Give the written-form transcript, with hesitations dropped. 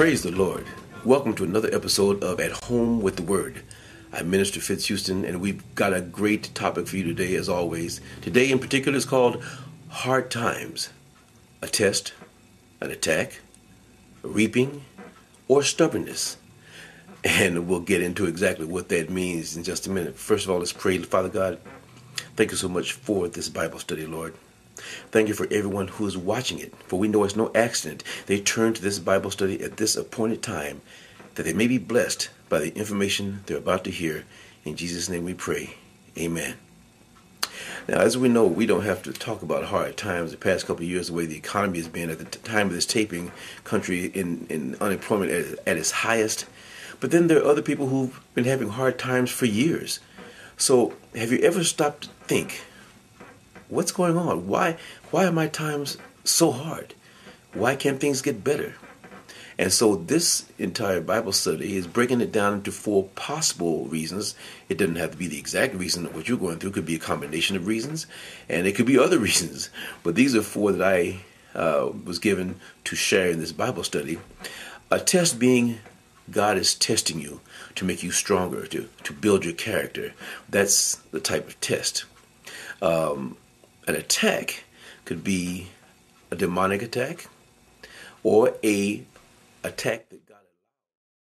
Praise the Lord. Welcome to another episode of At Home with the Word. I'm Minister Fitz Houston, and we've got a great topic for you today, as always. Today in particular is called Hard Times. A test, an attack, a reaping, or stubbornness. And we'll get into exactly what that means in just a minute. First of all, let's pray. Father God, thank you so much for this Bible study, Lord. Thank you for everyone who is watching it, for we know it's no accident they turn to this Bible study at this appointed time, that they may be blessed by the information they're about to hear. In Jesus' name we pray. Amen. Now, as we know, we don't have to talk about hard times. The past couple of years, the way the economy has been at the time of this taping, country in unemployment at its highest. But then there are other people who've been having hard times for years. So have you ever stopped to think, what's going on? Why are my times so hard? Why can't things get better? And so this entire Bible study is breaking it down into four possible reasons. It doesn't have to be the exact reason of what you're going through. It could be a combination of reasons, and it could be other reasons. But these are four that I was given to share in this Bible study. A test being God is testing you to make you stronger, to build your character. That's the type of test. An attack could be a demonic attack or a attack that